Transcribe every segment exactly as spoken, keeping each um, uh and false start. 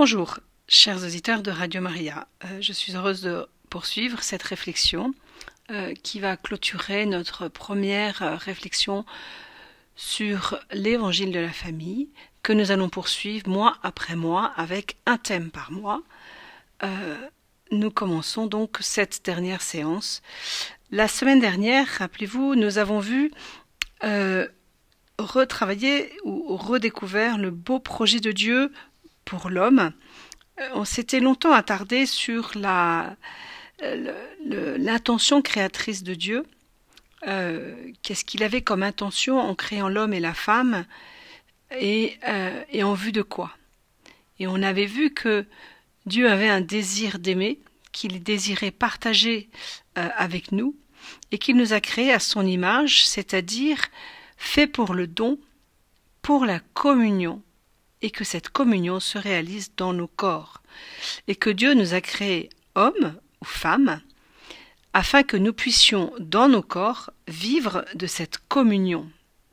Bonjour, chers auditeurs de Radio Maria. Euh, je suis heureuse de poursuivre cette réflexion euh, qui va clôturer notre première euh, réflexion sur l'évangile de la famille, que nous allons poursuivre mois après mois avec un thème par mois. Euh, nous commençons donc cette dernière séance. La semaine dernière, rappelez-vous, nous avons vu euh, retravailler ou redécouvert le beau projet de Dieu pour l'homme. On s'était longtemps attardé sur la, le, le, l'intention créatrice de Dieu. Euh, qu'est-ce qu'il avait comme intention en créant l'homme et la femme et, euh, et en vue de quoi? Et on avait vu que Dieu avait un désir d'aimer, qu'il désirait partager euh, avec nous et qu'il nous a créés à son image, c'est-à-dire fait pour le don, pour la communion, et que cette communion se réalise dans nos corps, et que Dieu nous a créés hommes ou femmes, afin que nous puissions, dans nos corps, vivre de cette communion,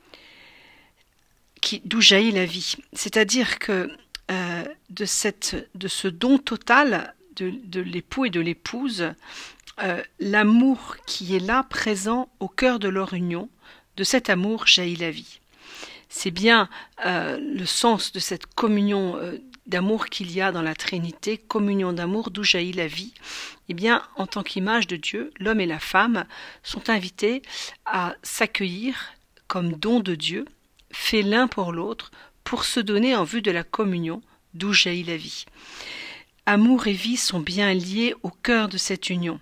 qui, d'où jaillit la vie. C'est-à-dire que euh, de, cette, de ce don total de, de l'époux et de l'épouse, euh, l'amour qui est là, présent au cœur de leur union, de cet amour jaillit la vie. C'est bien euh, le sens de cette communion euh, d'amour qu'il y a dans la Trinité, communion d'amour d'où jaillit la vie. Eh bien, en tant qu'image de Dieu, l'homme et la femme sont invités à s'accueillir comme don de Dieu, fait l'un pour l'autre, pour se donner en vue de la communion d'où jaillit la vie. Amour et vie sont bien liés au cœur de cette union.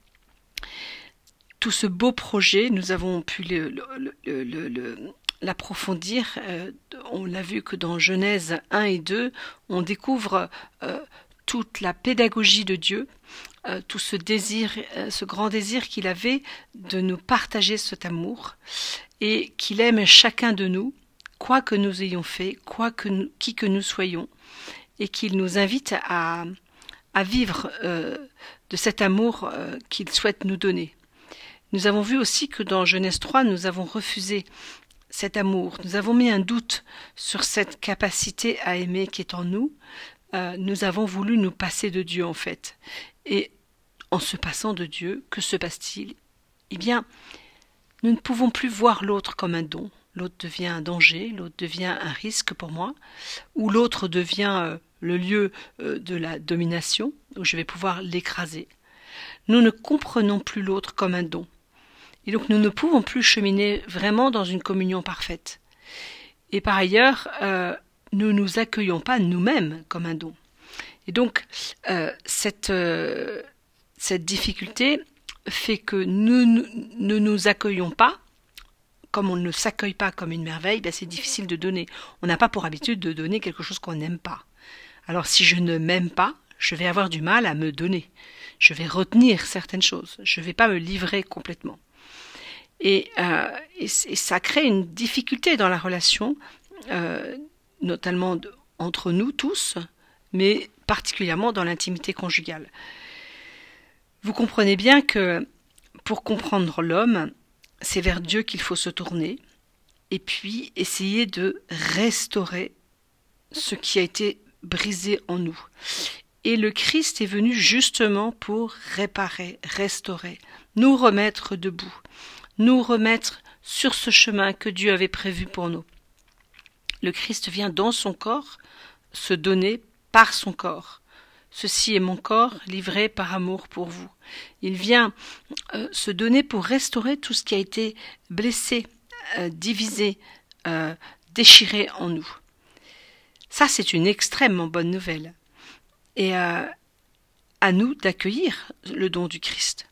Tout ce beau projet, nous avons pu le, le, le, le, le l'approfondir. Euh, on l'a vu que dans Genèse un et deux, on découvre euh, toute la pédagogie de Dieu, euh, tout ce désir, euh, ce grand désir qu'il avait de nous partager cet amour et qu'il aime chacun de nous, quoi que nous ayons fait, quoi que nous, qui que nous soyons, et qu'il nous invite à, à vivre euh, de cet amour euh, qu'il souhaite nous donner. Nous avons vu aussi que dans Genèse trois, nous avons refusé cet amour. Nous avons mis un doute sur cette capacité à aimer qui est en nous. Euh, nous avons voulu nous passer de Dieu en fait. Et en se passant de Dieu, que se passe-t-il? Eh bien, nous ne pouvons plus voir l'autre comme un don. L'autre devient un danger, l'autre devient un risque pour moi, ou l'autre devient euh, le lieu euh, de la domination, où je vais pouvoir l'écraser. Nous ne comprenons plus l'autre comme un don. Et donc nous ne pouvons plus cheminer vraiment dans une communion parfaite. Et par ailleurs, euh, nous ne nous accueillons pas nous-mêmes comme un don. Et donc euh, cette, euh, cette difficulté fait que nous ne nous, nous accueillons pas, comme on ne s'accueille pas comme une merveille, ben c'est difficile de donner. On n'a pas pour habitude de donner quelque chose qu'on n'aime pas. Alors si je ne m'aime pas, je vais avoir du mal à me donner. Je vais retenir certaines choses. Je ne vais pas me livrer complètement. Et, euh, et, et ça crée une difficulté dans la relation, euh, notamment de, entre nous tous, mais particulièrement dans l'intimité conjugale. Vous comprenez bien que pour comprendre l'homme, c'est vers Dieu qu'il faut se tourner, et puis essayer de restaurer ce qui a été brisé en nous. Et le Christ est venu justement pour réparer, restaurer, nous remettre debout, nous remettre sur ce chemin que Dieu avait prévu pour nous. Le Christ vient dans son corps se donner par son corps. Ceci est mon corps livré par amour pour vous. Il vient euh, se donner pour restaurer tout ce qui a été blessé, euh, divisé, euh, déchiré en nous. Ça, c'est une extrêmement bonne nouvelle. Et euh, à nous d'accueillir le don du Christ.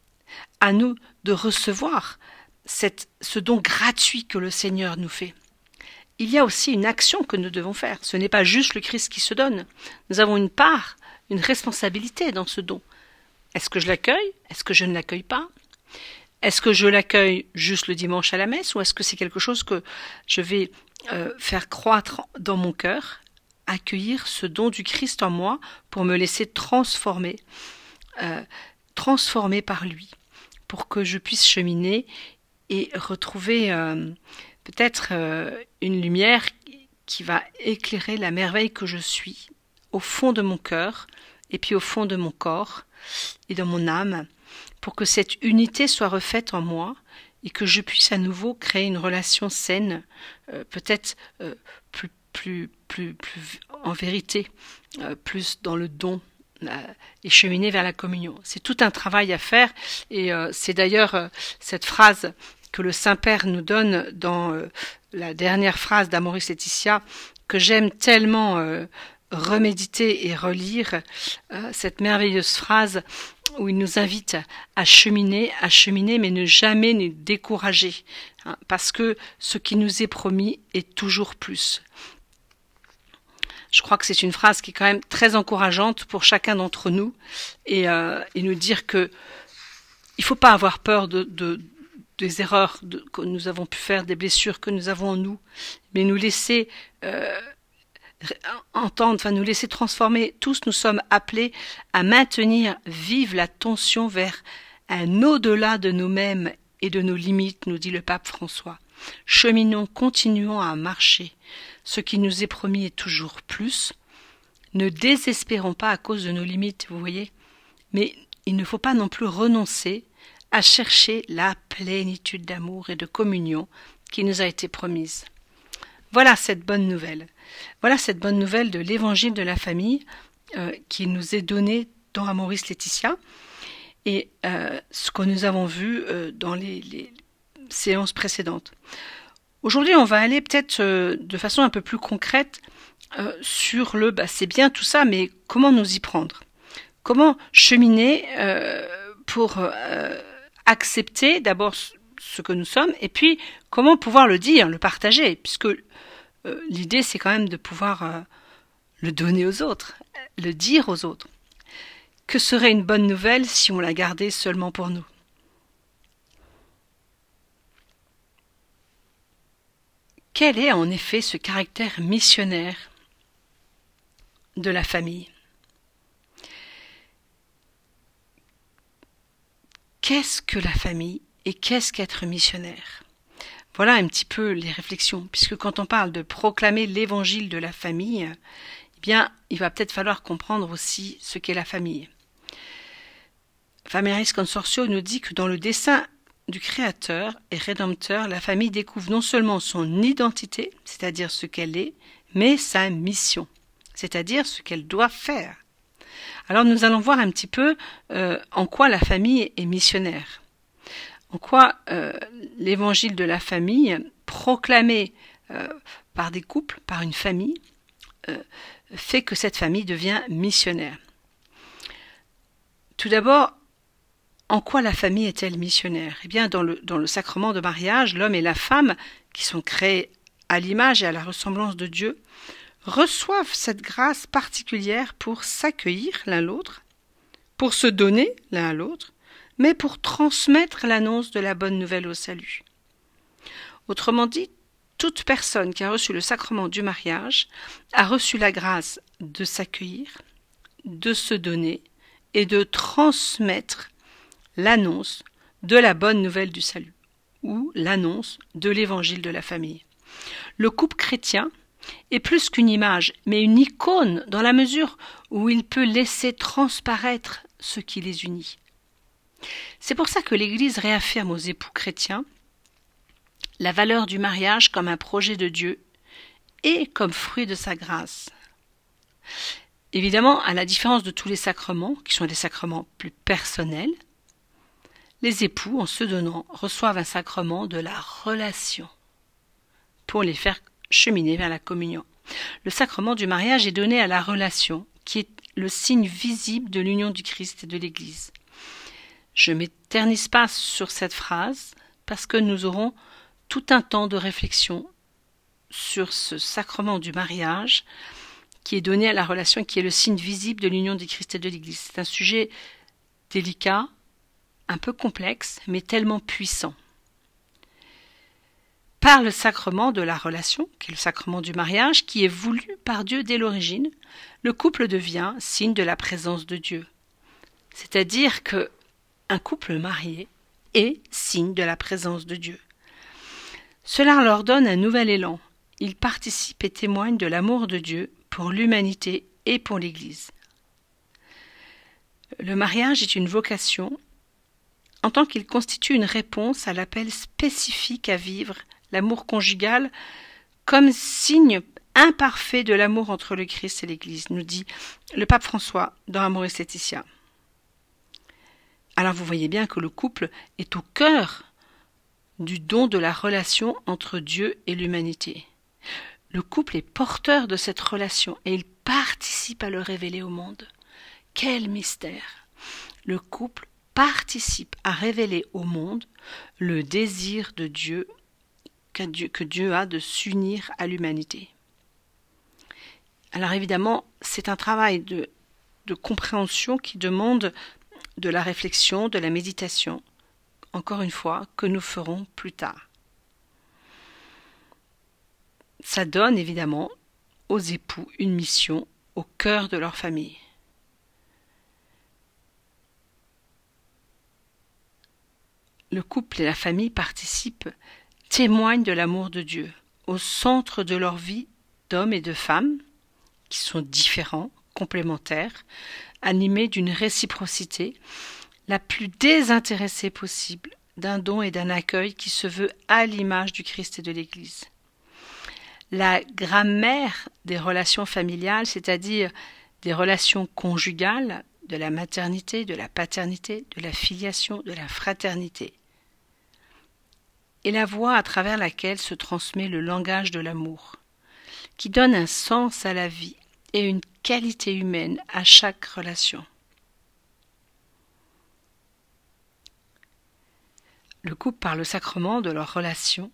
À nous de recevoir cette, ce don gratuit que le Seigneur nous fait. Il y a aussi une action que nous devons faire. Ce n'est pas juste le Christ qui se donne. Nous avons une part, une responsabilité dans ce don. Est-ce que je l'accueille? Est-ce que je ne l'accueille pas? Est-ce que je l'accueille juste le dimanche à la messe ou est-ce que c'est quelque chose que je vais euh, faire croître dans mon cœur, accueillir ce don du Christ en moi pour me laisser transformer, euh, transformer par lui, pour que je puisse cheminer et retrouver euh, peut-être euh, une lumière qui va éclairer la merveille que je suis au fond de mon cœur, et puis au fond de mon corps et dans mon âme, pour que cette unité soit refaite en moi et que je puisse à nouveau créer une relation saine, euh, peut-être euh, plus, plus, plus, plus en vérité, euh, plus dans le don, euh, et cheminer vers la communion. C'est tout un travail à faire, et euh, c'est d'ailleurs euh, cette phrase que le Saint-Père nous donne dans euh, la dernière phrase d'Amoris Laetitia, que j'aime tellement euh, reméditer et relire, euh, cette merveilleuse phrase où il nous invite à cheminer, à cheminer, mais ne jamais nous décourager, hein, parce que ce qui nous est promis est toujours plus. Je crois que c'est une phrase qui est quand même très encourageante pour chacun d'entre nous, et, euh, et nous dire que il faut pas avoir peur de, de des erreurs de, que nous avons pu faire, des blessures que nous avons en nous, mais nous laisser euh, entendre, enfin nous laisser transformer. Tous nous sommes appelés à maintenir vive la tension vers un au-delà de nous-mêmes et de nos limites, nous dit le pape François. Cheminons, continuons à marcher. Ce qui nous est promis est toujours plus. Ne désespérons pas à cause de nos limites, vous voyez. Mais il ne faut pas non plus renoncer à chercher la plénitude d'amour et de communion qui nous a été promise. Voilà cette bonne nouvelle. Voilà cette bonne nouvelle de l'évangile de la famille euh, qui nous est donnée dans Amoris Laetitia, et euh, ce que nous avons vu euh, dans les, les séances précédentes. Aujourd'hui, on va aller peut-être euh, de façon un peu plus concrète euh, sur le bah, c'est bien tout ça, mais comment nous y prendre? Comment cheminer euh, pour euh, accepter d'abord ce que nous sommes, et puis comment pouvoir le dire, le partager, puisque euh, l'idée c'est quand même de pouvoir euh, le donner aux autres, le dire aux autres. Que serait une bonne nouvelle si on la gardait seulement pour nous? Quel est en effet ce caractère missionnaire de la famille? Qu'est-ce que la famille et qu'est-ce qu'être missionnaire? Voilà un petit peu les réflexions, puisque quand on parle de proclamer l'évangile de la famille, eh bien, il va peut-être falloir comprendre aussi ce qu'est la famille. Familiaris Consortio nous dit que dans le dessein du Créateur et Rédempteur, la famille découvre non seulement son identité, c'est-à-dire ce qu'elle est, mais sa mission, c'est-à-dire ce qu'elle doit faire. Alors nous allons voir un petit peu euh, en quoi la famille est missionnaire, en quoi euh, l'évangile de la famille, proclamé euh, par des couples, par une famille, euh, fait que cette famille devient missionnaire. Tout d'abord, en quoi la famille est-elle missionnaire? Eh bien, dans le, dans le sacrement de mariage, l'homme et la femme, qui sont créés à l'image et à la ressemblance de Dieu, reçoivent cette grâce particulière pour s'accueillir l'un l'autre, pour se donner l'un à l'autre, mais pour transmettre l'annonce de la bonne nouvelle au salut. Autrement dit, toute personne qui a reçu le sacrement du mariage a reçu la grâce de s'accueillir, de se donner et de transmettre l'annonce de la bonne nouvelle du salut, ou l'annonce de l'évangile de la famille. Le couple chrétien est plus qu'une image, mais une icône dans la mesure où il peut laisser transparaître ce qui les unit. C'est pour ça que l'Église réaffirme aux époux chrétiens la valeur du mariage comme un projet de Dieu et comme fruit de sa grâce. Évidemment, à la différence de tous les sacrements, qui sont des sacrements plus personnels, les époux, en se donnant, reçoivent un sacrement de la relation pour les faire cheminer vers la communion. Le sacrement du mariage est donné à la relation, qui est le signe visible de l'union du Christ et de l'Église. Je ne m'éternise pas sur cette phrase, parce que nous aurons tout un temps de réflexion sur ce sacrement du mariage, qui est donné à la relation, qui est le signe visible de l'union du Christ et de l'Église. C'est un sujet délicat, un peu complexe, mais tellement puissant. Par le sacrement de la relation, qui est le sacrement du mariage, qui est voulu par Dieu dès l'origine, le couple devient signe de la présence de Dieu. C'est-à-dire que un couple marié est signe de la présence de Dieu. Cela leur donne un nouvel élan. Ils participent et témoignent de l'amour de Dieu pour l'humanité et pour l'Église. Le mariage est une vocation en tant qu'il constitue une réponse à l'appel spécifique à vivre l'amour conjugal comme signe imparfait de l'amour entre le Christ et l'Église, nous dit le pape François dans Amoris Laetitia. Alors vous voyez bien que le couple est au cœur du don de la relation entre Dieu et l'humanité. Le couple est porteur de cette relation et il participe à le révéler au monde. Quel mystère! Le couple participe à révéler au monde le désir de Dieu que Dieu, que Dieu a de s'unir à l'humanité. Alors évidemment, c'est un travail de, de compréhension qui demande de la réflexion, de la méditation, encore une fois, que nous ferons plus tard. Ça donne évidemment aux époux une mission au cœur de leur famille. Le couple et la famille participent, témoignent de l'amour de Dieu, au centre de leur vie d'hommes et de femmes, qui sont différents, complémentaires, animés d'une réciprocité la plus désintéressée possible, d'un don et d'un accueil qui se veut à l'image du Christ et de l'Église. La grammaire des relations familiales, c'est-à-dire des relations conjugales, de la maternité, de la paternité, de la filiation, de la fraternité, est la voie à travers laquelle se transmet le langage de l'amour, qui donne un sens à la vie et une qualité humaine à chaque relation. Le couple, par le sacrement de leur relation,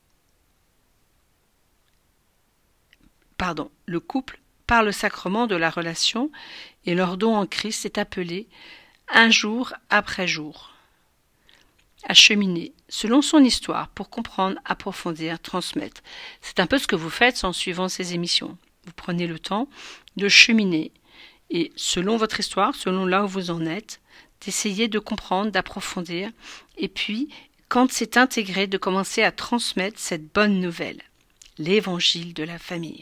pardon, le couple, par le sacrement de la relation et leur don en Christ, est appelé, un jour après jour, à cheminer selon son histoire pour comprendre, approfondir, transmettre. C'est un peu ce que vous faites en suivant ces émissions. Vous prenez le temps de cheminer et selon votre histoire, selon là où vous en êtes, d'essayer de comprendre, d'approfondir et puis, quand c'est intégré, de commencer à transmettre cette bonne nouvelle, l'évangile de la famille.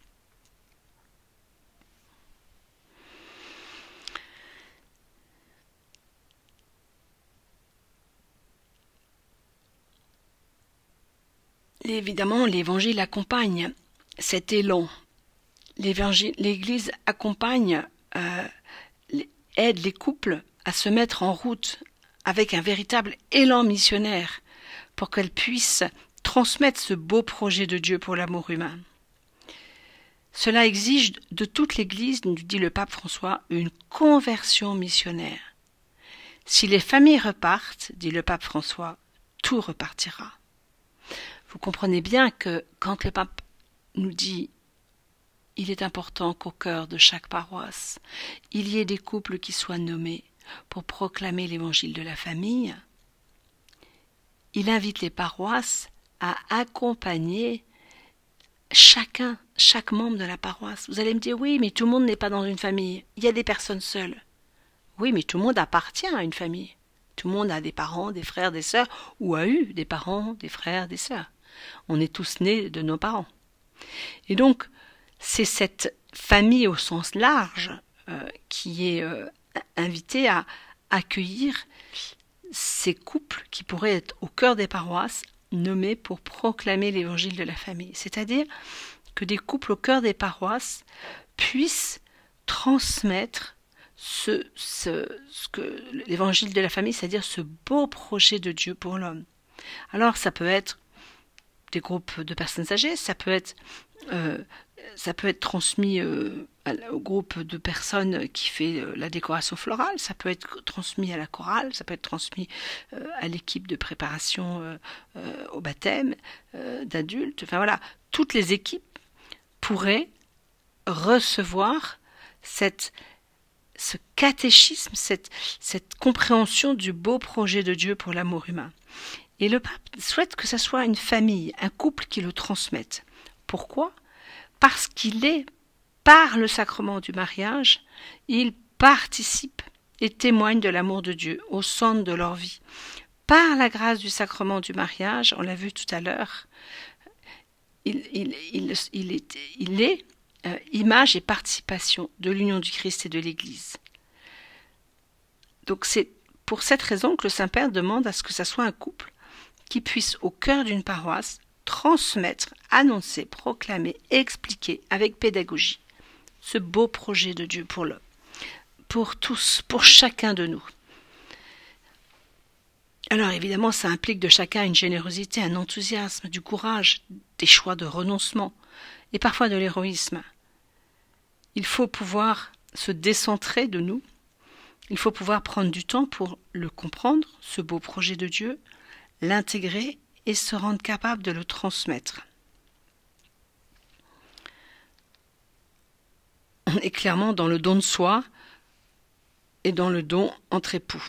Évidemment, l'évangile accompagne cet élan. L'évangile, l'Église accompagne, euh, aide les couples à se mettre en route avec un véritable élan missionnaire pour qu'elles puissent transmettre ce beau projet de Dieu pour l'amour humain. Cela exige de toute l'Église, nous dit le pape François, une conversion missionnaire. Si les familles repartent, dit le pape François, tout repartira. Vous comprenez bien que quand le pape nous dit « il est important qu'au cœur de chaque paroisse, il y ait des couples qui soient nommés pour proclamer l'évangile de la famille », il invite les paroisses à accompagner chacun, chaque membre de la paroisse. Vous allez me dire « oui, mais tout le monde n'est pas dans une famille, il y a des personnes seules ». Oui, mais tout le monde appartient à une famille. Tout le monde a des parents, des frères, des sœurs, ou a eu des parents, des frères, des sœurs. On est tous nés de nos parents. Et donc, c'est cette famille au sens large euh, qui est euh, invitée à accueillir ces couples qui pourraient être au cœur des paroisses, nommés pour proclamer l'évangile de la famille. C'est-à-dire que des couples au cœur des paroisses puissent transmettre ce, ce, ce que l'évangile de la famille, c'est-à-dire ce beau projet de Dieu pour l'homme. Alors, ça peut être des groupes de personnes âgées, ça peut être, euh, ça peut être transmis euh, au groupe de personnes qui fait euh, la décoration florale, ça peut être transmis à la chorale, ça peut être transmis euh, à l'équipe de préparation euh, euh, au baptême euh, d'adultes. Enfin voilà, toutes les équipes pourraient recevoir cette, ce catéchisme, cette, cette compréhension du beau projet de Dieu pour l'amour humain. Et le pape souhaite que ce soit une famille, un couple qui le transmette. Pourquoi ? Parce qu'il est, par le sacrement du mariage, il participe et témoigne de l'amour de Dieu au centre de leur vie. Par la grâce du sacrement du mariage, on l'a vu tout à l'heure, il, il, il, il, est, il est euh, image et participation de l'union du Christ et de l'Église. Donc c'est pour cette raison que le Saint-Père demande à ce que ça soit un couple qui puisse, au cœur d'une paroisse, transmettre, annoncer, proclamer, expliquer avec pédagogie ce beau projet de Dieu pour l'homme, pour tous, pour chacun de nous. Alors évidemment, ça implique de chacun une générosité, un enthousiasme, du courage, des choix de renoncement et parfois de l'héroïsme. Il faut pouvoir se décentrer de nous, il faut pouvoir prendre du temps pour le comprendre, ce beau projet de Dieu, l'intégrer et se rendre capable de le transmettre. On est clairement dans le don de soi et dans le don entre époux.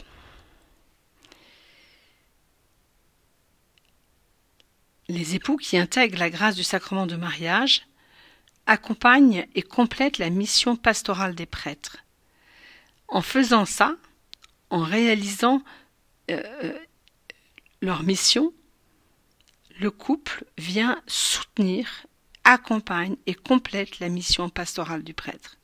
Les époux qui intègrent la grâce du sacrement de mariage accompagnent et complètent la mission pastorale des prêtres. En faisant ça, en réalisant euh, leur mission, le couple vient soutenir, accompagne et complète la mission pastorale du prêtre.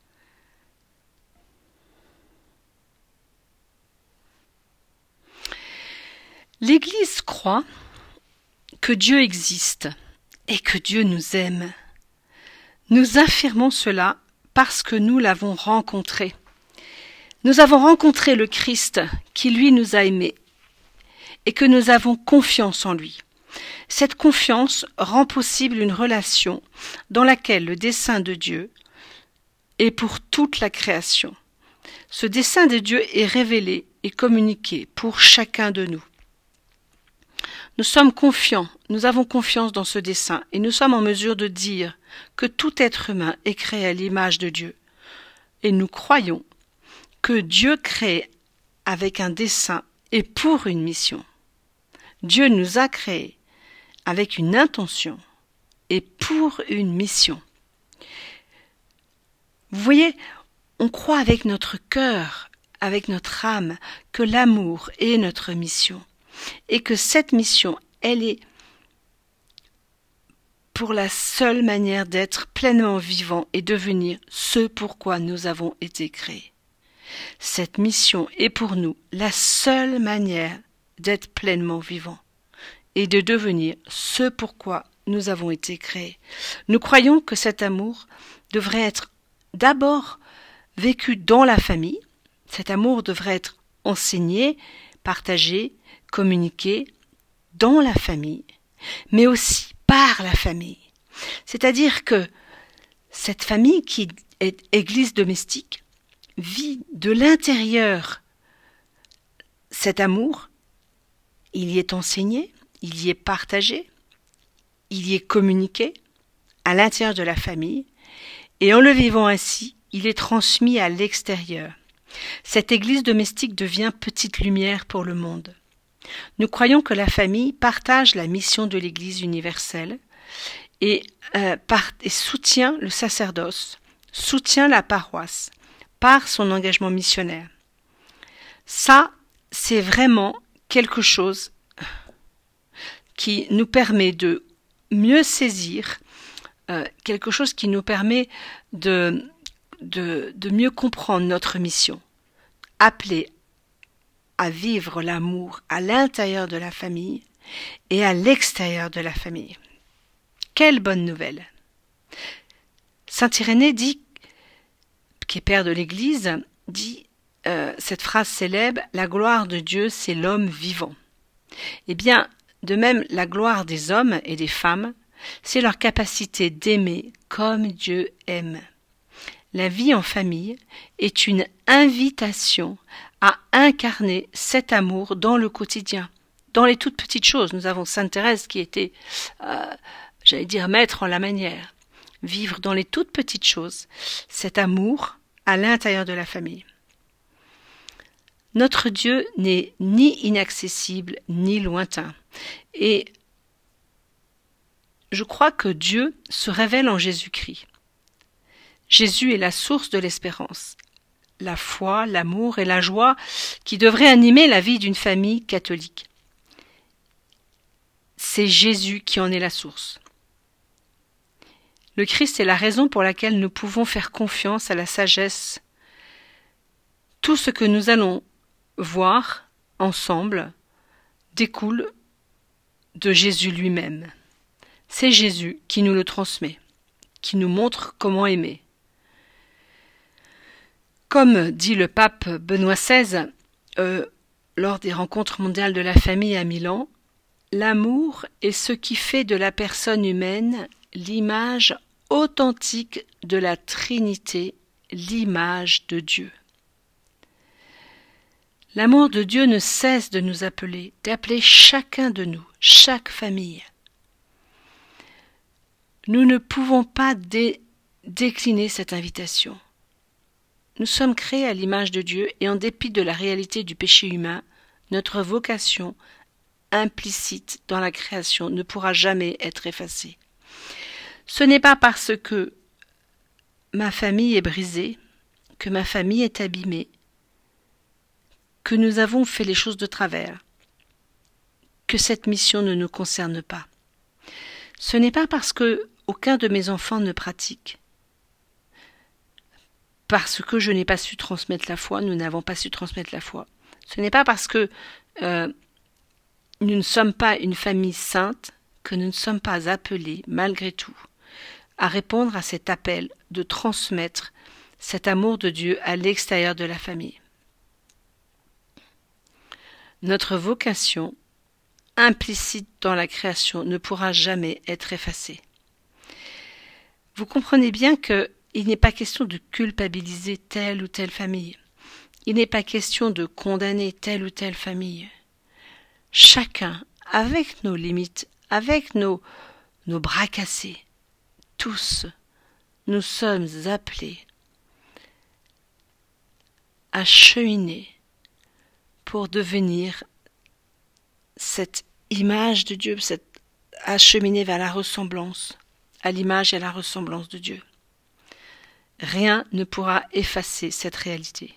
L'Église croit que Dieu existe et que Dieu nous aime. Nous affirmons cela parce que nous l'avons rencontré. Nous avons rencontré le Christ qui, lui, nous a aimés et que nous avons confiance en lui. Cette confiance rend possible une relation dans laquelle le dessein de Dieu est pour toute la création. Ce dessein de Dieu est révélé et communiqué pour chacun de nous. Nous sommes confiants, nous avons confiance dans ce dessein et nous sommes en mesure de dire que tout être humain est créé à l'image de Dieu. Et nous croyons que Dieu crée avec un dessein et pour une mission. Dieu nous a créés avec une intention et pour une mission. Vous voyez, on croit avec notre cœur, avec notre âme, que l'amour est notre mission et que cette mission, elle est pour la seule manière d'être pleinement vivant et devenir ce pourquoi nous avons été créés. Cette mission est pour nous la seule manière d'être pleinement vivant et de devenir ce pourquoi nous avons été créés. Nous croyons que cet amour devrait être d'abord vécu dans la famille. Cet amour devrait être enseigné, partagé, communiqué dans la famille, mais aussi par la famille. C'est-à-dire que cette famille qui est église domestique vit de l'intérieur cet amour, il y est enseigné, il y est partagé, il y est communiqué à l'intérieur de la famille, et en le vivant ainsi, il est transmis à l'extérieur. Cette église domestique devient petite lumière pour le monde. Nous croyons que la famille partage la mission de l'Église universelle et, euh, par, et soutient le sacerdoce, soutient la paroisse par son engagement missionnaire. Ça, c'est vraiment quelque chose qui nous permet de mieux saisir, euh, quelque chose qui nous permet de, de, de mieux comprendre notre mission, appelée à vivre l'amour à l'intérieur de la famille et à l'extérieur de la famille. Quelle bonne nouvelle! Saint Irénée dit, qui est père de l'Église, dit euh, cette phrase célèbre, « La gloire de Dieu, c'est l'homme vivant ». Eh bien, de même, la gloire des hommes et des femmes, c'est leur capacité d'aimer comme Dieu aime. La vie en famille est une invitation à incarner cet amour dans le quotidien, dans les toutes petites choses. Nous avons Sainte Thérèse qui était, euh, j'allais dire, maître en la manière. Vivre dans les toutes petites choses, cet amour à l'intérieur de la famille. Notre Dieu n'est ni inaccessible ni lointain. Et je crois que Dieu se révèle en Jésus-Christ. Jésus est la source de l'espérance, la foi, l'amour et la joie qui devraient animer la vie d'une famille catholique. C'est Jésus qui en est la source. Le Christ est la raison pour laquelle nous pouvons faire confiance à la sagesse. Tout ce que nous allons voir ensemble découle de Jésus lui-même. C'est Jésus qui nous le transmet, qui nous montre comment aimer. Comme dit le pape Benoît seize euh, lors des rencontres mondiales de la famille à Milan, l'amour est ce qui fait de la personne humaine l'image authentique de la Trinité, l'image de Dieu. L'amour de Dieu ne cesse de nous appeler, d'appeler chacun de nous, chaque famille. Nous ne pouvons pas dé- décliner cette invitation. Nous sommes créés à l'image de Dieu et en dépit de la réalité du péché humain, notre vocation implicite dans la création ne pourra jamais être effacée. Ce n'est pas parce que ma famille est brisée, que ma famille est abîmée, que nous avons fait les choses de travers, que cette mission ne nous concerne pas. Ce n'est pas parce que aucun de mes enfants ne pratique, parce que je n'ai pas su transmettre la foi, nous n'avons pas su transmettre la foi. Ce n'est pas parce que euh, nous ne sommes pas une famille sainte que nous ne sommes pas appelés, malgré tout, à répondre à cet appel de transmettre cet amour de Dieu à l'extérieur de la famille. Notre vocation, implicite dans la création, ne pourra jamais être effacée. Vous comprenez bien que il n'est pas question de culpabiliser telle ou telle famille. Il n'est pas question de condamner telle ou telle famille. Chacun, avec nos limites, avec nos, nos bras cassés, tous, nous sommes appelés à cheminer pour devenir cette image de Dieu, cette, à cheminer vers la ressemblance, à l'image et à la ressemblance de Dieu. Rien ne pourra effacer cette réalité.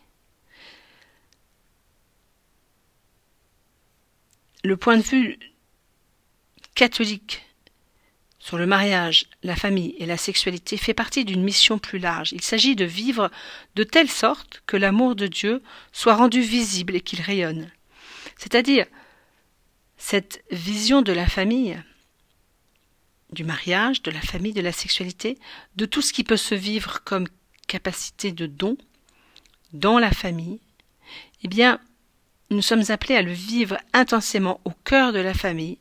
Le point de vue catholique sur le mariage, la famille et la sexualité fait partie d'une mission plus large. Il s'agit de vivre de telle sorte que l'amour de Dieu soit rendu visible et qu'il rayonne. C'est-à-dire, cette vision de la famille, du mariage, de la famille, de la sexualité, de tout ce qui peut se vivre comme capacité de don dans la famille, eh bien, nous sommes appelés à le vivre intensément au cœur de la famille,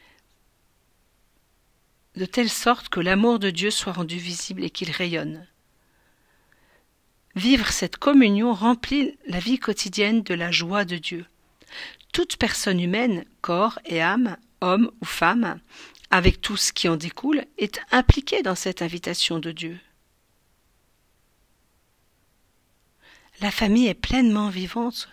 de telle sorte que l'amour de Dieu soit rendu visible et qu'il rayonne. Vivre cette communion remplit la vie quotidienne de la joie de Dieu. Toute personne humaine, corps et âme, homme ou femme, avec tout ce qui en découle, est impliquée dans cette invitation de Dieu. La famille est pleinement vivante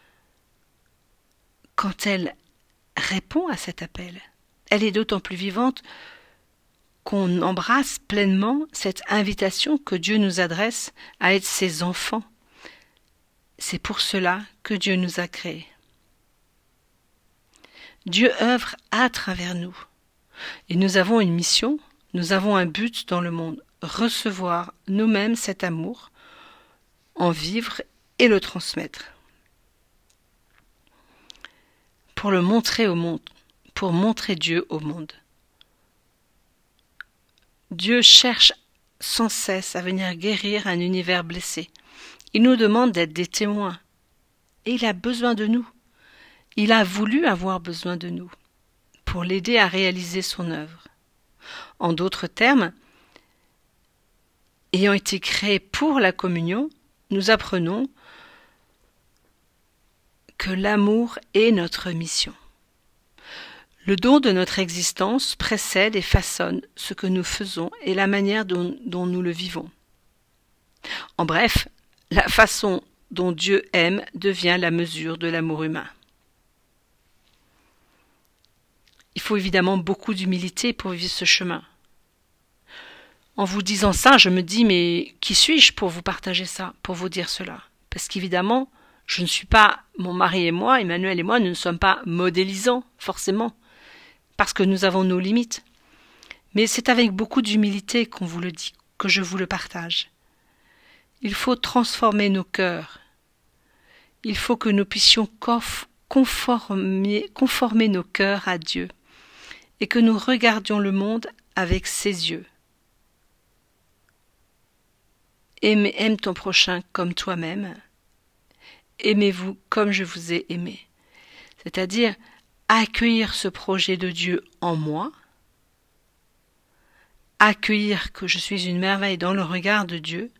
quand elle répond à cet appel. Elle est d'autant plus vivante qu'on embrasse pleinement cette invitation que Dieu nous adresse à être ses enfants. C'est pour cela que Dieu nous a créés. Dieu œuvre à travers nous. Et nous avons une mission, nous avons un but dans le monde, recevoir nous-mêmes cet amour, en vivre et le transmettre. Pour le montrer au monde, pour montrer Dieu au monde. Dieu cherche sans cesse à venir guérir un univers blessé. Il nous demande d'être des témoins. Et il a besoin de nous. Il a voulu avoir besoin de nous pour l'aider à réaliser son œuvre. En d'autres termes, ayant été créés pour la communion, nous apprenons que l'amour est notre mission. Le don de notre existence précède et façonne ce que nous faisons et la manière dont, dont nous le vivons. En bref, la façon dont Dieu aime devient la mesure de l'amour humain. Il faut évidemment beaucoup d'humilité pour vivre ce chemin. En vous disant ça, je me dis, mais qui suis-je pour vous partager ça, pour vous dire cela? Parce qu'évidemment, je ne suis pas, mon mari et moi, Emmanuel et moi, nous ne sommes pas modélisants, forcément, parce que nous avons nos limites. mais c'est avec beaucoup d'humilité qu'on vous le dit, que je vous le partage. Il faut transformer nos cœurs. Il faut que nous puissions conformer, conformer nos cœurs à Dieu et que nous regardions le monde avec ses yeux. Aime, aime ton prochain comme toi-même. Aimez-vous comme je vous ai aimé. C'est-à-dire accueillir ce projet de Dieu en moi, accueillir que je suis une merveille dans le regard de Dieu,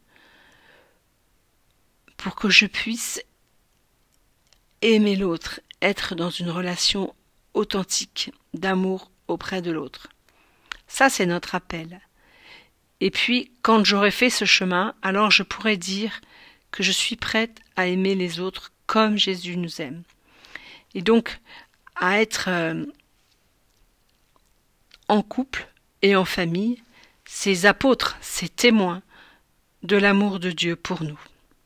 pour que je puisse aimer l'autre, être dans une relation authentique d'amour auprès de l'autre. Ça, c'est notre appel. Et puis, quand j'aurai fait ce chemin, alors je pourrai dire que je suis prête à aimer les autres comme Jésus nous aime. Et donc, à être euh, en couple et en famille, ces apôtres, ces témoins de l'amour de Dieu pour nous.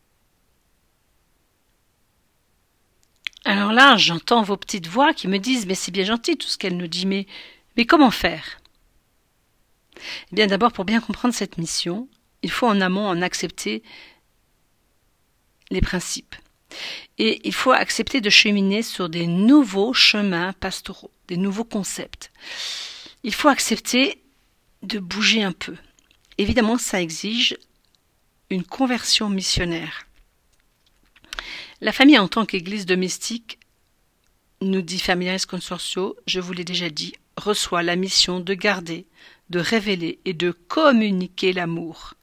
Alors là, j'entends vos petites voix qui me disent « mais c'est bien gentil tout ce qu'elle nous dit, mais, mais comment faire ?» Eh bien d'abord, pour bien comprendre cette mission, il faut en amont en accepter les principes. Et il faut accepter de cheminer sur des nouveaux chemins pastoraux, des nouveaux concepts. Il faut accepter de bouger un peu. Évidemment, ça exige une conversion missionnaire. La famille en tant qu'église domestique, nous dit Familiaris Consortio, je vous l'ai déjà dit, reçoit la mission de garder, de révéler et de communiquer l'amour,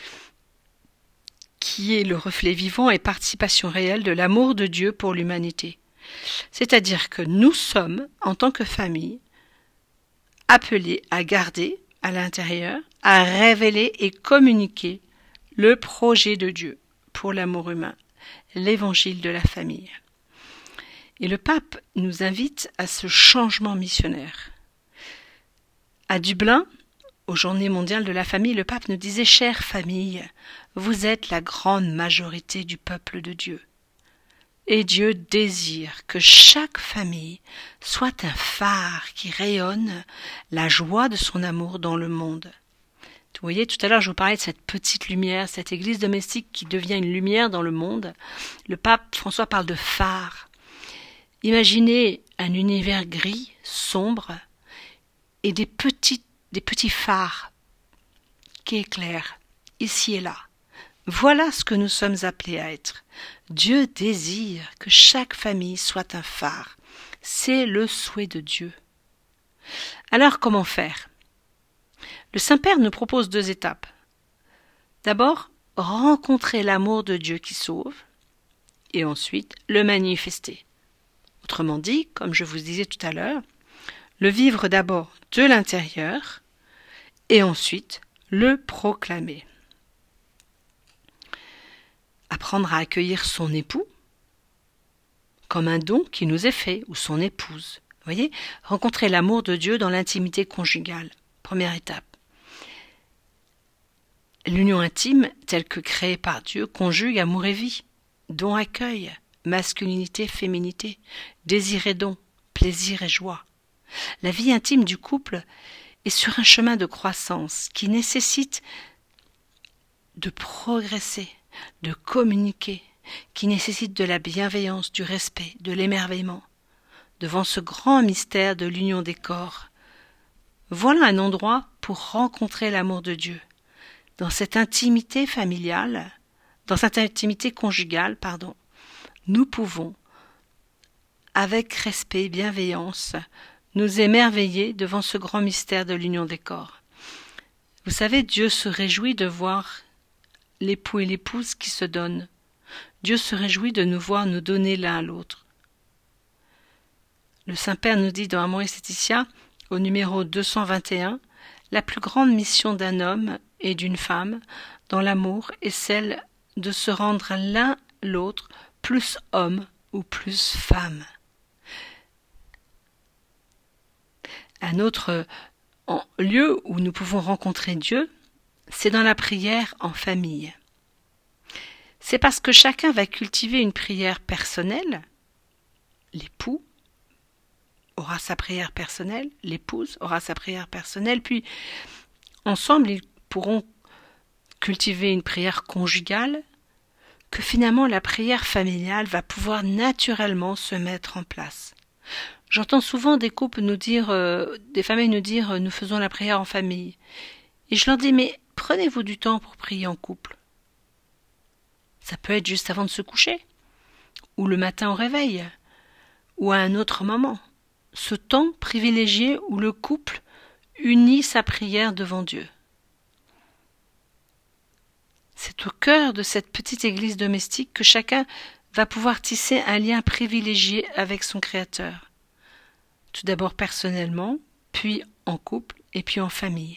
qui est le reflet vivant et participation réelle de l'amour de Dieu pour l'humanité. C'est-à-dire que nous sommes, en tant que famille, appelés à garder à l'intérieur, à révéler et communiquer le projet de Dieu pour l'amour humain, l'évangile de la famille. Et le pape nous invite à ce changement missionnaire. À Dublin, aux Journées mondiales de la famille, le pape nous disait « Chère famille, vous êtes la grande majorité du peuple de Dieu. Et Dieu désire que chaque famille soit un phare qui rayonne la joie de son amour dans le monde. » Vous voyez, tout à l'heure, je vous parlais de cette petite lumière, cette église domestique qui devient une lumière dans le monde. Le pape François parle de phare. Imaginez un univers gris, sombre, et des petits, des petits phares qui éclairent ici et là. Voilà ce que nous sommes appelés à être. Dieu désire que chaque famille soit un phare. C'est le souhait de Dieu. Alors, comment faire ? Le Saint-Père nous propose deux étapes. D'abord, rencontrer l'amour de Dieu qui sauve, et ensuite, le manifester. Autrement dit, comme je vous disais tout à l'heure, le vivre d'abord de l'intérieur, et ensuite, le proclamer. Apprendre à accueillir son époux, comme un don qui nous est fait, ou son épouse. Vous voyez, rencontrer l'amour de Dieu dans l'intimité conjugale. Première étape. L'union intime, telle que créée par Dieu, conjugue amour et vie, don accueil, masculinité, féminité, désir et don, plaisir et joie. La vie intime du couple est sur un chemin de croissance qui nécessite de progresser, de communiquer, qui nécessite de la bienveillance, du respect, de l'émerveillement, devant ce grand mystère de l'union des corps. Voilà un endroit pour rencontrer l'amour de Dieu. Dans cette intimité familiale, dans cette intimité conjugale, pardon, nous pouvons, avec respect et bienveillance, nous émerveiller devant ce grand mystère de l'union des corps. Vous savez, Dieu se réjouit de voir l'époux et l'épouse qui se donnent. Dieu se réjouit de nous voir nous donner l'un à l'autre. Le Saint-Père nous dit dans Amoris Laetitia, au numéro deux cent vingt et un, la plus grande mission d'un homme et d'une femme dans l'amour est celle de se rendre l'un l'autre plus homme ou plus femme. Un autre lieu où nous pouvons rencontrer Dieu, c'est dans la prière en famille. C'est parce que chacun va cultiver une prière personnelle, l'époux aura sa prière personnelle, l'épouse aura sa prière personnelle, puis ensemble ils pourront cultiver une prière conjugale, que finalement la prière familiale va pouvoir naturellement se mettre en place. J'entends souvent des couples nous dire, euh, des familles nous dire euh, nous faisons la prière en famille. Et je leur dis mais prenez-vous du temps pour prier en couple. Ça peut être juste avant de se coucher, ou le matin au réveil, ou à un autre moment. Ce temps privilégié où le couple unit sa prière devant Dieu. C'est au cœur de cette petite église domestique que chacun va pouvoir tisser un lien privilégié avec son Créateur. Tout d'abord personnellement, puis en couple et puis en famille.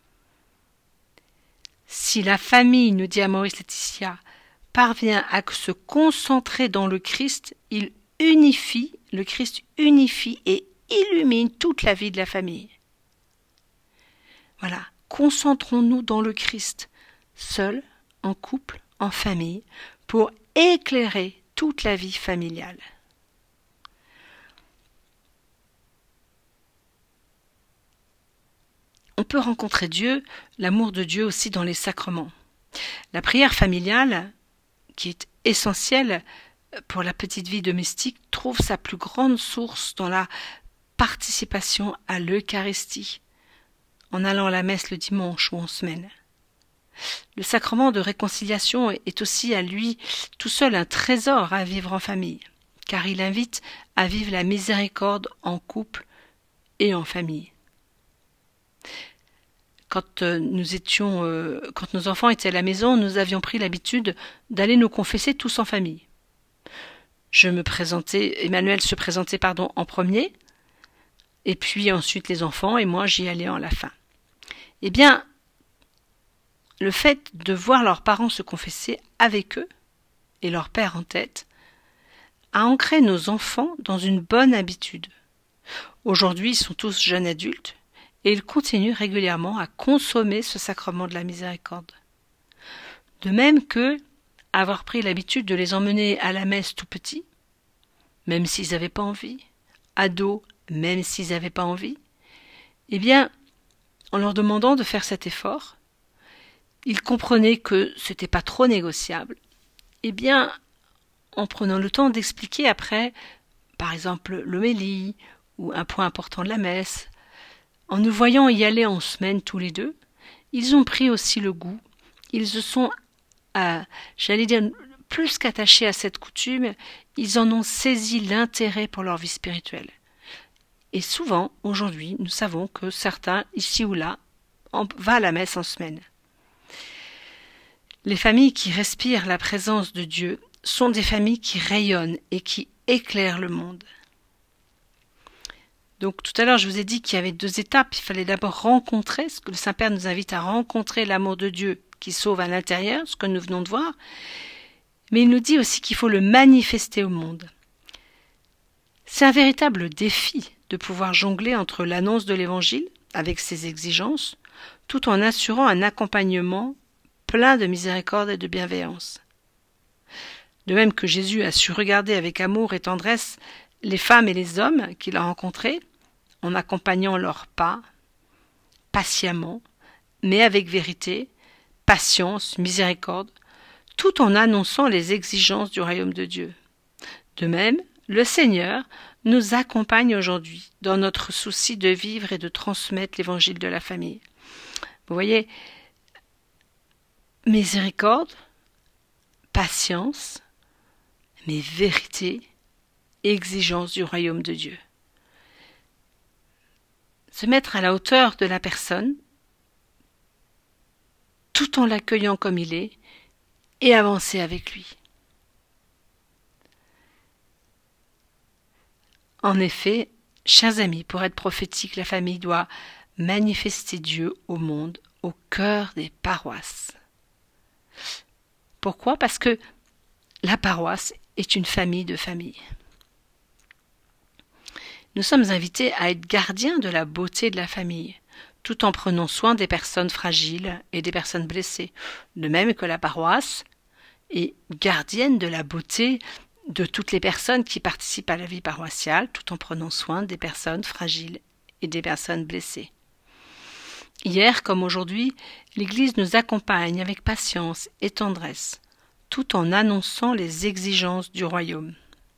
Si la famille, nous dit Amoris Laetitia, parvient à se concentrer dans le Christ, il unifie, le Christ unifie et illumine toute la vie de la famille. Voilà, concentrons-nous dans le Christ, seul, en couple, en famille, pour éclairer toute la vie familiale. On peut rencontrer Dieu, l'amour de Dieu aussi dans les sacrements. La prière familiale, qui est essentielle pour la petite vie domestique, trouve sa plus grande source dans la participation à l'Eucharistie, en allant à la messe le dimanche ou en semaine. Le sacrement de réconciliation est aussi à lui tout seul un trésor à vivre en famille, car il invite à vivre la miséricorde en couple et en famille. Quand nous étions, euh, quand nos enfants étaient à la maison, nous avions pris l'habitude d'aller nous confesser tous en famille. Je me présentais, Emmanuel se présentait pardon en premier, et puis ensuite les enfants, et moi j'y allais en la fin. Eh bien, le fait de voir leurs parents se confesser avec eux, et leur père en tête, a ancré nos enfants dans une bonne habitude. Aujourd'hui, ils sont tous jeunes adultes, et ils continuent régulièrement à consommer ce sacrement de la miséricorde. De même que avoir pris l'habitude de les emmener à la messe tout petits, même s'ils n'avaient pas envie, ados, même s'ils n'avaient pas envie, eh bien, en leur demandant de faire cet effort, ils comprenaient que ce n'était pas trop négociable. Eh bien, en prenant le temps d'expliquer après, par exemple, l'homélie ou un point important de la messe, en nous voyant y aller en semaine tous les deux, ils ont pris aussi le goût, ils se sont, euh, j'allais dire, plus qu'attachés à cette coutume, ils en ont saisi l'intérêt pour leur vie spirituelle. Et souvent, aujourd'hui, nous savons que certains, ici ou là, vont à la messe en semaine. Les familles qui respirent la présence de Dieu sont des familles qui rayonnent et qui éclairent le monde. Donc tout à l'heure, je vous ai dit qu'il y avait deux étapes. Il fallait d'abord rencontrer, ce que le Saint-Père nous invite à rencontrer l'amour de Dieu qui sauve à l'intérieur, ce que nous venons de voir. Mais il nous dit aussi qu'il faut le manifester au monde. C'est un véritable défi de pouvoir jongler entre l'annonce de l'Évangile, avec ses exigences, tout en assurant un accompagnement plein de miséricorde et de bienveillance. De même que Jésus a su regarder avec amour et tendresse les femmes et les hommes qu'il a rencontrés, en accompagnant leurs pas, patiemment, mais avec vérité, patience, miséricorde, tout en annonçant les exigences du royaume de Dieu. De même, le Seigneur nous accompagne aujourd'hui dans notre souci de vivre et de transmettre l'évangile de la famille. Vous voyez, miséricorde, patience, mais vérité, exigence du royaume de Dieu. Se mettre à la hauteur de la personne, tout en l'accueillant comme il est, et avancer avec lui. En effet, chers amis, pour être prophétique, la famille doit manifester Dieu au monde, au cœur des paroisses. Pourquoi ? Parce que la paroisse est une famille de familles. Nous sommes invités à être gardiens de la beauté de la famille, tout en prenant soin des personnes fragiles et des personnes blessées, de même que la paroisse est gardienne de la beauté de toutes les personnes qui participent à la vie paroissiale, tout en prenant soin des personnes fragiles et des personnes blessées. Hier comme aujourd'hui, l'Église nous accompagne avec patience et tendresse, tout en annonçant les exigences du royaume.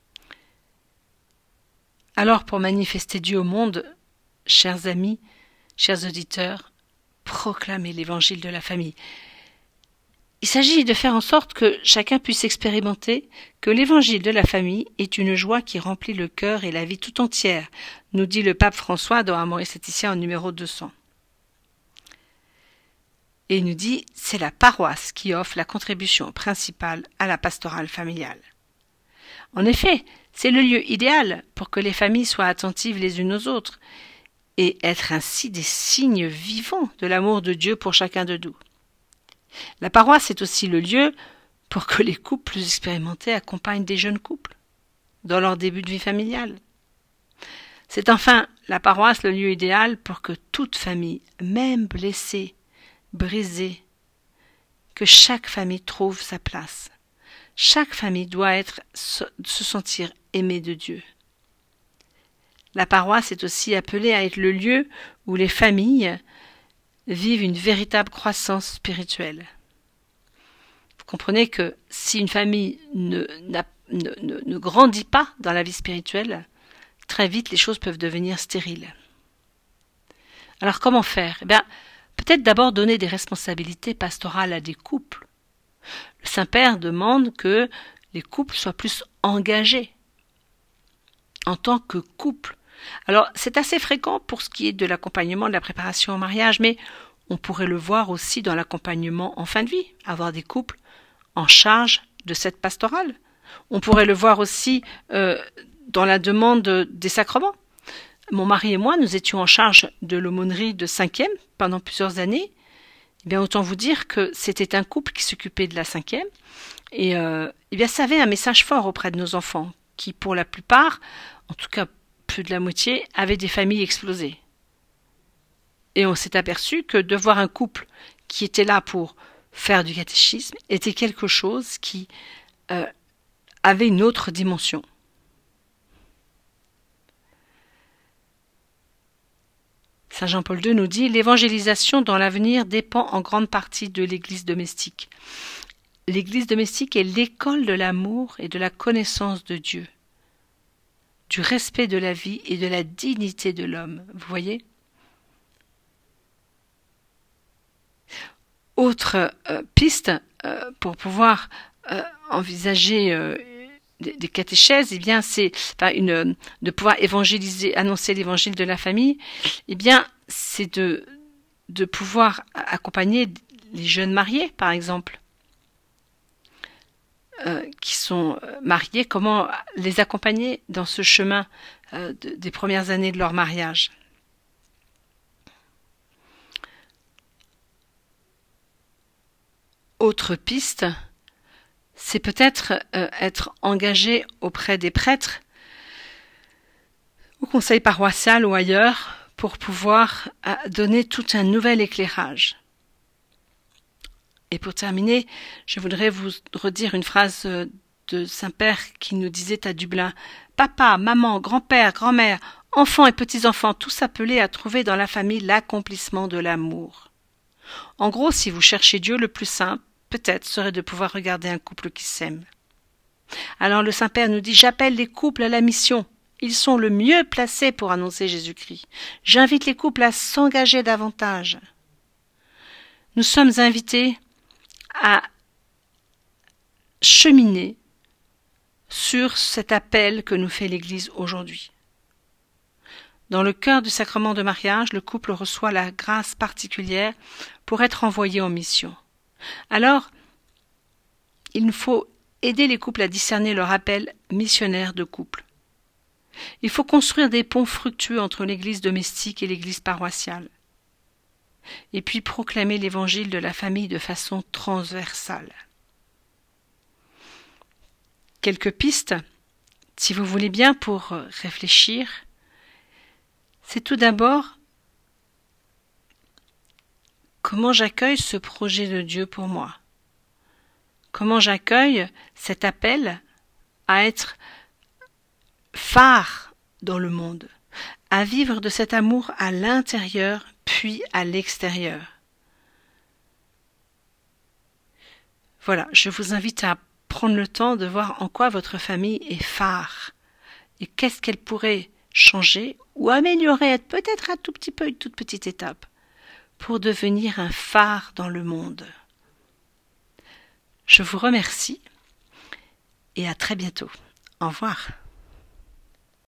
Alors pour manifester Dieu au monde, chers amis, chers auditeurs, proclamez l'évangile de la famille. Il s'agit de faire en sorte que chacun puisse expérimenter que l'évangile de la famille est une joie qui remplit le cœur et la vie tout entière, nous dit le pape François dans Amoris Laetitia en numéro deux cents. Et il nous dit, c'est la paroisse qui offre la contribution principale à la pastorale familiale. En effet, c'est le lieu idéal pour que les familles soient attentives les unes aux autres et être ainsi des signes vivants de l'amour de Dieu pour chacun de nous. La paroisse est aussi le lieu pour que les couples plus expérimentés accompagnent des jeunes couples dans leur début de vie familiale. C'est enfin la paroisse le lieu idéal pour que toute famille, même blessée, brisée, que chaque famille trouve sa place. Chaque famille doit être, se sentir aimée de Dieu. La paroisse est aussi appelée à être le lieu où les familles vivent une véritable croissance spirituelle. Vous comprenez que si une famille ne, ne, ne, ne grandit pas dans la vie spirituelle, très vite les choses peuvent devenir stériles. Alors comment faire ? Eh bien, peut-être d'abord donner des responsabilités pastorales à des couples. Le Saint-Père demande que les couples soient plus engagés en tant que couple. Alors, c'est assez fréquent pour ce qui est de l'accompagnement, de la préparation au mariage, mais on pourrait le voir aussi dans l'accompagnement en fin de vie, avoir des couples en charge de cette pastorale. On pourrait le voir aussi euh, dans la demande des sacrements. Mon mari et moi, nous étions en charge de l'aumônerie de cinquième pendant plusieurs années. Eh bien, autant vous dire que c'était un couple qui s'occupait de la cinquième. Et euh, eh bien, ça avait un message fort auprès de nos enfants, qui pour la plupart, en tout cas plus de la moitié, avaient des familles explosées. Et on s'est aperçu que de voir un couple qui était là pour faire du catéchisme était quelque chose qui euh, avait une autre dimension. Saint Jean-Paul deux nous dit « L'évangélisation dans l'avenir dépend en grande partie de l'Église domestique. L'Église domestique est l'école de l'amour et de la connaissance de Dieu, du respect de la vie et de la dignité de l'homme. » Vous voyez ? Autre euh, piste euh, pour pouvoir euh, envisager euh, des, des catéchèses, eh bien, c'est enfin, une, de pouvoir évangéliser, annoncer l'évangile de la famille. Eh bien, c'est de, de pouvoir accompagner les jeunes mariés, par exemple, euh, qui sont mariés. Comment les accompagner dans ce chemin euh, de, des premières années de leur mariage. Autre piste, c'est peut-être euh, être engagé auprès des prêtres, au conseil paroissial ou ailleurs, pour pouvoir euh, donner tout un nouvel éclairage. Et pour terminer, je voudrais vous redire une phrase de Saint-Père qui nous disait à Dublin « Papa, maman, grand-père, grand-mère, enfants et petits-enfants, tous appelés à trouver dans la famille l'accomplissement de l'amour. » En gros, si vous cherchez Dieu, le plus simple, peut-être, serait de pouvoir regarder un couple qui s'aime. Alors le Saint-Père nous dit « J'appelle les couples à la mission. Ils sont le mieux placés pour annoncer Jésus-Christ. J'invite les couples à s'engager davantage. » Nous sommes invités à cheminer sur cet appel que nous fait l'Église aujourd'hui. Dans le cœur du sacrement de mariage, le couple reçoit la grâce particulière pour être envoyé en mission. Alors, il nous faut aider les couples à discerner leur appel missionnaire de couple. Il faut construire des ponts fructueux entre l'Église domestique et l'Église paroissiale. Et puis proclamer l'évangile de la famille de façon transversale. Quelques pistes, si vous voulez bien, pour réfléchir. C'est tout d'abord comment j'accueille ce projet de Dieu pour moi. Comment j'accueille cet appel à être phare dans le monde, à vivre de cet amour à l'intérieur puis à l'extérieur. Voilà, je vous invite à prendre le temps de voir en quoi votre famille est phare et qu'est-ce qu'elle pourrait changer ou améliorer, être peut-être un tout petit peu, une toute petite étape, pour devenir un phare dans le monde. Je vous remercie et à très bientôt. Au revoir.